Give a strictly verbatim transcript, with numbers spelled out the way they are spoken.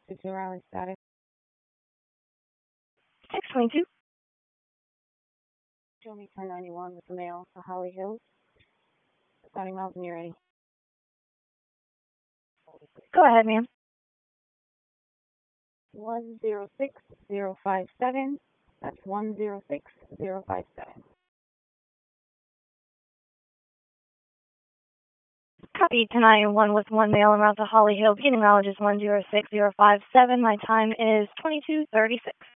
six zero Raleigh status. six twenty-two. Show me ten ninety-one with the mail to Holly Hills. Starting miles when you're ready. Go ahead, ma'am. one zero six zero five seven. That's one zero six zero five seven. Copy ten ninety-one with one mail around to Holly Hill. Beginning mileage is one zero six zero five seven. My time is twenty-two thirty-six.